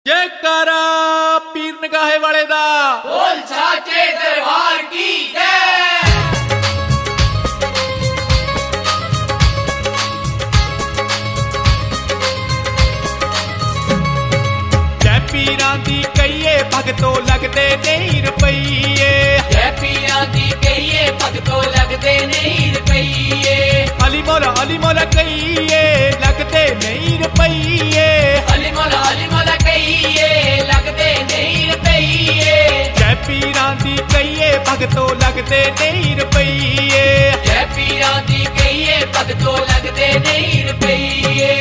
जयकारा पीर नगाहे वाले दा बोल साचे दरबार की जय। जय पीरां दी कहिए भगतों लगदे नहीं रुपईए। जय पीरां दी कहिए भगतों लगदे नहीं रुपईए। अली मौला कहिए लगदे नहीं रुपईए। अली मौला कहिए लगदे नहीं रुपईए। जय पीरां दी कहिए भगतों लगदे नहीं रुपईए। जय पीरां दी कहिए भगतों लगदे नहीं रुपईए।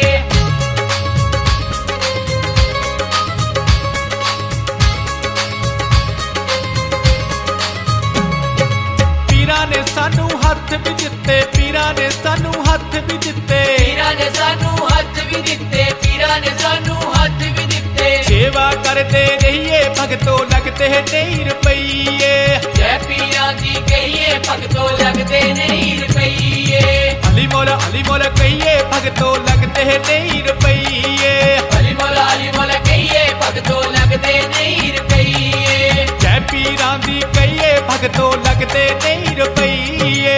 पीरां ने सानू हथ भी दिते, पीरां ने सानू हथ भी दिते। पीरां ने सानू हथ भी दिते, पीरां ने सानू हथ भी दिते। सेवा करते रहिए भगतों लगते नहीं रुपईए। जय पीरां दी कहिए भगतों लगदे नहीं रुपईए। अली मौला कहिए भगतों लगते नहीं रुपईए। अली मौला कहिए भगतों लगदे नहीं रुपईए। जय पीरां दी कहिए भगतों लगते नहीं रुपईए।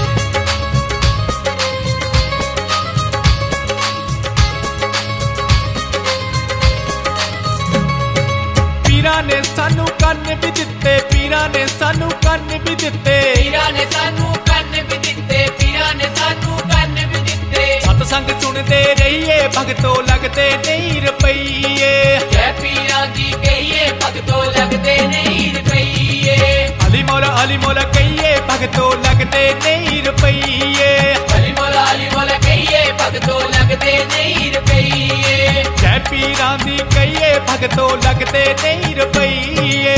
पीरां ने सानू कन्न भी दिते, पीरां ने सानू कन्न भी दिते। पीरां ने सानू कन्न भी दिते, पीरां ने सानू कन्न भी दिते। सतसंग सुनते रहिए भगतों लगते नहीं रुपईए। जय पीरां दी कहिए भगतों लगदे नहीं रुपईए। अली मौला कहिए भगतों लगते नहीं रुपईए। अली मौला कहिए भगतों लगदे नहीं रुपईए। जय पीरां दी कहिए भगतों लगते नहीं रुपईए।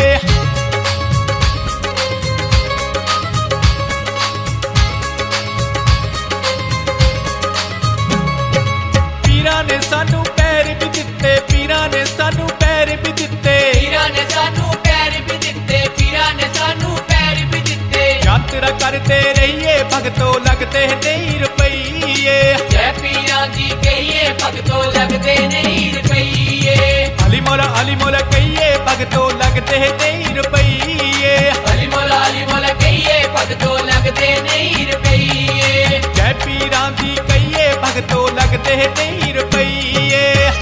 पीरां ने सानू पैर भी दिते, पीरां ने सानू पैर भी दिते। पीरां ने सानू पैर भी दिते, पीरां ने सानू पैर भी दिते। यात्रा करते रहिए भगतों लगते नहीं रुपईए। जय पीरां दी कहिए भगतों लगदे नहीं रुपईए। अली मौला कहिए भगतों लगते नहीं रुपईए। अली मौला कहिए भगतों लगदे नहीं रुपईए। जय पीरां दी कहिए भगतों लगते नहीं रुपईए।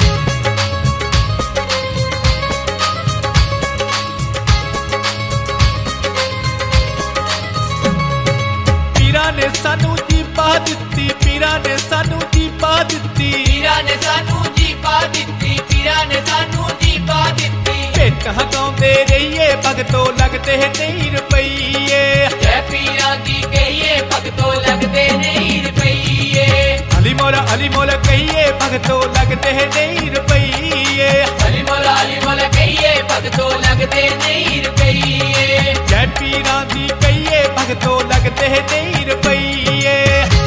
पीरां ने सानू जीपा दिती, पीरां ने सानू जीपा दिती। पीरां ने सानू जीपा दिती, पीरां ने सानू जीपा दिती। भेटां गाउंदे रहिए भगतों लगते नहीं रुपईए। जय पीरां दी कहिए भगतों लगदे नहीं रुपईए। अली मौला कहिए भगतों लगते नहीं रुपईए। अली मौला कहिए भगतों लगदे नहीं रुपईए। जय पीरां दी कहिए भगतों लगते नहीं रुपईए।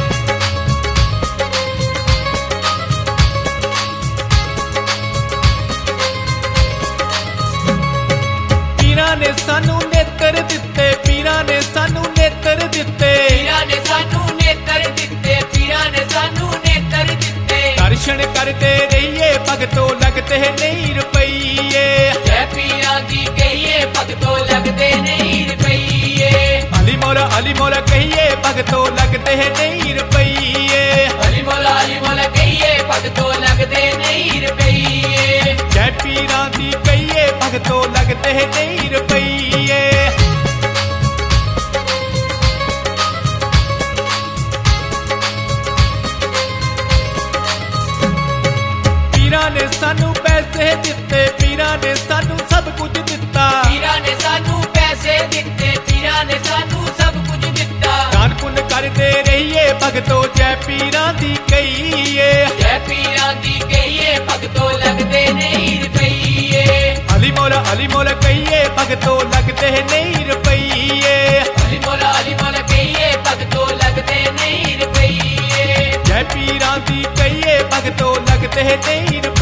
पीरां ने सानू नेत्र दिते, पीरां ने सानू नेत्र दिते। पीरां ने सानू नेत्र दिते, पीरां ने सानू नेत्र दिते। दर्शन करते रहिए भगतों लगते नहीं रुपईए। जय पीरां दी कहिए भगतों लगदे नहीं रुपईए। अली मौला कहिए भगतों लगते नहीं रुपईए। अली मौला कहिए भगतों लगदे नहीं रुपईए। जय पीरां दी कहिए भगतों लगते नहीं रुपईए। पीरां ने सानू पैसे दिते, पीरां ने सानू सब कुछ दिता। पीरां ने सानू पैसे दिते, पीरां ने सानू सब कुछ दिता। दान पुण्य करते रहिए भगतों जय पीरां दी कहिए। जय पीरां दी कहिए भगतों लगदे नहीं रुपईए। अली मौला कहिए भगतों लगते नहीं रुपईए। अली मौला कहिए भगतों लगदे नहीं रुपईए। जय पीरां दी कहिए भगतों लगते नहीं रुपईए।